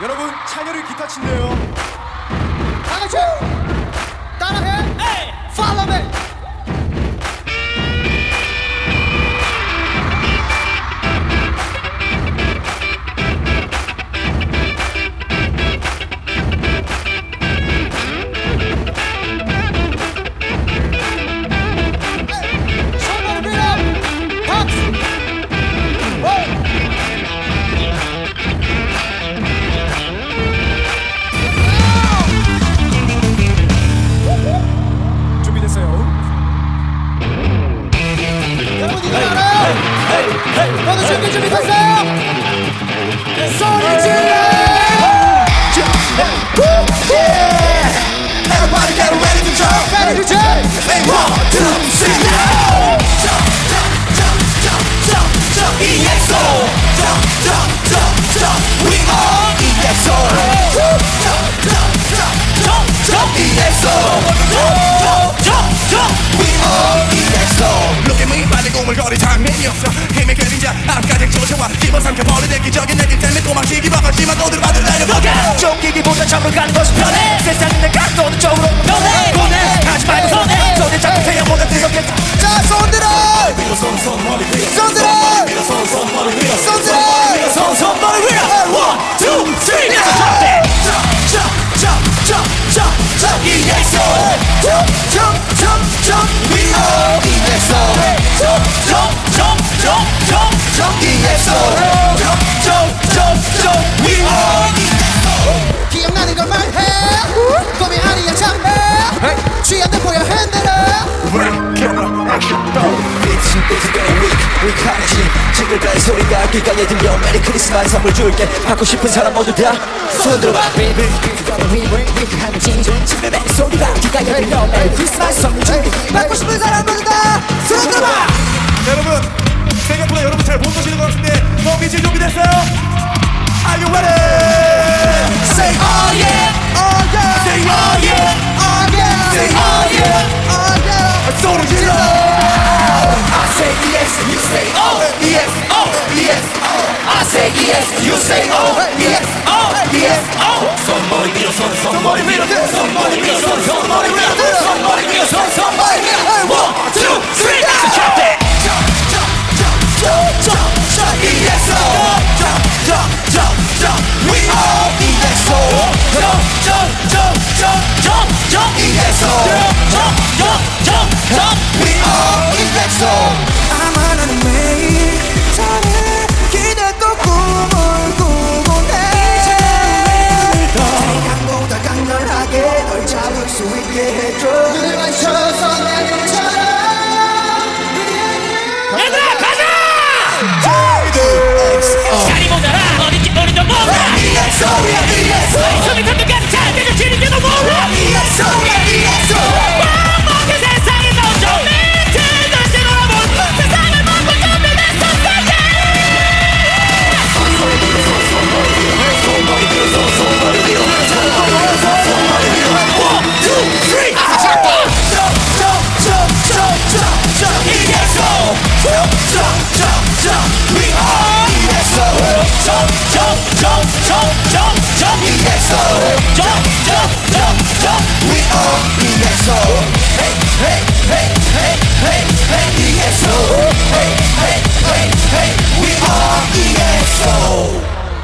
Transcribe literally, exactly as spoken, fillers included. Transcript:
여러분 찬열이 기타 친대요. 다 같이 따라해. 에이. Follow me. 너도 준비 준비됐어요? 소리 질러! Everybody get ready to jump! Ready to jump! Say one, two, three, now! Jump, jump, jump, jump, jump, jump, E X O! Jump, jump, jump, jump, we are E X O! Jump, jump, jump, jump, jump, E X O! Jump, jump, jump, jump, we are E X O! Look at me, 빨리 고물거리 장면이 없어 힘의 그림자 앞까지 쫓아와 집어삼켜버린 획기적인 내길 때문에 도망치기 바빴지만 모두를 받을 달려보게 쫓기기보다 잡으러 가는 것이 편해 세상은 내 각도는 쪽으로 변해 보내 하지 말고 손에 손에 잡고 태양보다 뜨겁게 자 손들어 손 들어 손 들어 손 손머리 위로 one two three let's jump it jump jump jump jump jump E X O jump jump jump jump we are E X O jump jump jump jump jump jump E X O jump jump jump jump we are E X O 기억나는 걸 말해 꿈이 아니야 참해 취한 듯 보여 흔들어 camera action 빛은 빛은 weak weak하지 징글거린 소리가 귓가에 들려 메리 크리스마스 선물 줄게 받고 싶은 사람 모두 다 손들어봐 위하는 징글 징글거린 소리가 귓가에 들려 메리 크리스마스 선물 줄게 받고 싶은 사람 모두 다 손들어봐 여러분 생각보다 여러분 잘 못 오시는 것 같은데 먹이질 준비됐어요? Are you ready? Say oh yeah, oh yeah. Say oh yeah, oh yeah. Say oh yeah, oh yeah. 소리 질러. I say yes, you say oh, yes, oh, yes, oh. I say yes, you say oh, yes, oh, yes, oh. 손머리 위로 손, 손머리 위로 손, 손머리 위로 손, 손머리 위로 손, 손머리 위로 손, 손머리 위로 손. One, two, three, let's jump it. Jump, jump, jump, jump, jump, jump, E X O. Jump, jump, jump, jump, we are E X O. Jump, jump, jump, jump, jump, jump, E X O. Jump, jump, jump, jump, we are E X O. 아마 나는 매일 잘해 기대도 꿈을 꾸고 해 태양보다 강렬하게 널 잡을 수 있게 해줘 눈을 맞춰서 내 눈처럼 얘들아 가자! 시간이 모자라 어딘지 우리도 몰라 E X O야 E X O 숨이 턱턱까지 잘 되져지는지도 몰라 E X O야 E X O 먹먹이 세상에 넣어줘 밑을 다시 돌아본 세상을 먹고 준비됐어 세계 손머리 위로 손머리 위로 손머리 위로 손머리 위로 손머리 위로 one two three jump jump jump jump jump jump jump E X O jump jump jump jump we are E X O jump jump jump jump jump jump E X O jump jump jump jump we are